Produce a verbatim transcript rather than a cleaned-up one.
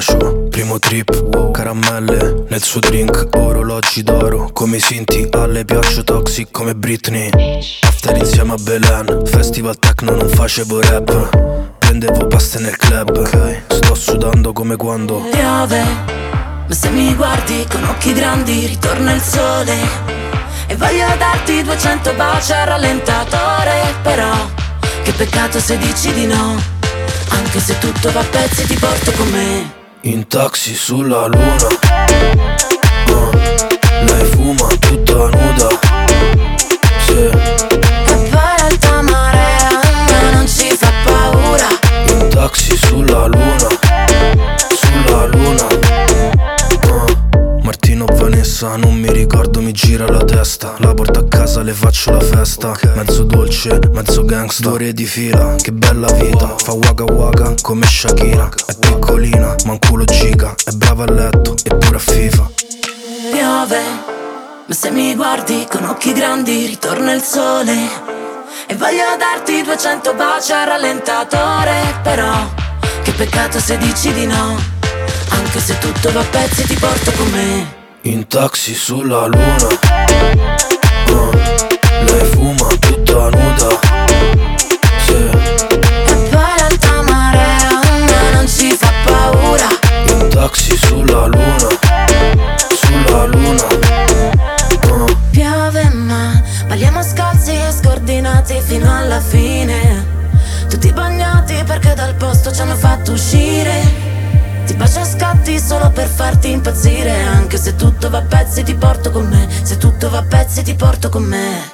bacio, primo trip, caramelle nel suo drink, orologi d'oro, come i Sinti, alle piaccio toxic come Britney. After insieme a Belen, festival techno non facevo rap, prendevo paste nel club, okay. Sto sudando come quando piove, ma se mi guardi con occhi grandi ritorna il sole. E voglio darti duecento baci al rallentatore, però che peccato se dici di no. Anche se tutto va a pezzi ti porto con me. In taxi sulla luna, uh, lei fuma tutta nuda, sì. E poi l'alta marea ma non ci fa paura. In taxi sulla luna, sulla luna, uh, Martino Vanessa, non mi ricordo, mi gira la testa. La porto a casa, le faccio la festa, okay. Mezzo dolce, mezzo gangsta, due ore di fila, che bella vita. Fa waka waka come Shakira, è piccolina, ma un culo giga. È brava a letto, eppure a FIFA. Piove, ma se mi guardi con occhi grandi ritorna il sole. E voglio darti duecento baci al rallentatore, però che peccato se dici di no. Anche se tutto va a pezzi ti porto con me. In taxi sulla luna, uh, lei fuma tutta nuda, sì. E poi l'alta marea ma non ci fa paura. In taxi sulla luna, sulla luna, uh. Piove ma balliamo scalzi e scordinati fino alla fine. Tutti bagnati perché dal posto ci hanno fatto uscire. Ti bacio a scatti solo per farti impazzire. Anche se tutto va a pezzi ti porto con me. Se tutto va a pezzi ti porto con me.